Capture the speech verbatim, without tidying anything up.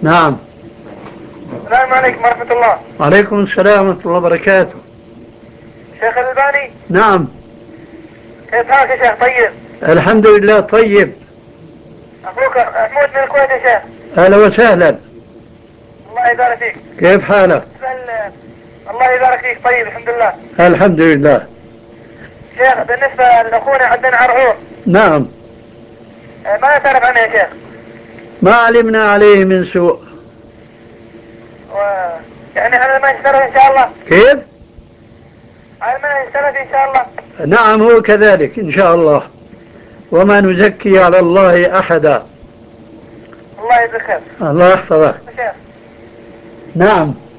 نعم. السلام عليكم ورحمة الله. وعليكم السلام ورحمة الله وبركاته. شيخ الألباني، نعم. كيف حالك يا شيخ؟ طيب. الحمد لله طيب. أخوك محمود من الكويت يا شيخ. أهلا وسهلا. الله يبارك فيك. كيف حالك؟ بالنسبة الله يبارك فيك. طيب الحمد لله. الحمد لله. شيخ بالنسبة لأخونا عندنا عرعور. نعم. ما تعرف عنه يا شيخ؟ ما علمنا عليه من سوء. و... يعني على ما يشتري إن شاء الله. كيف؟ على ما يشتري إن شاء الله. نعم هو كذلك إن شاء الله، وما نزكي على الله أحدا. الله يجزيك خير. الله يحفظك. شيخ. نعم.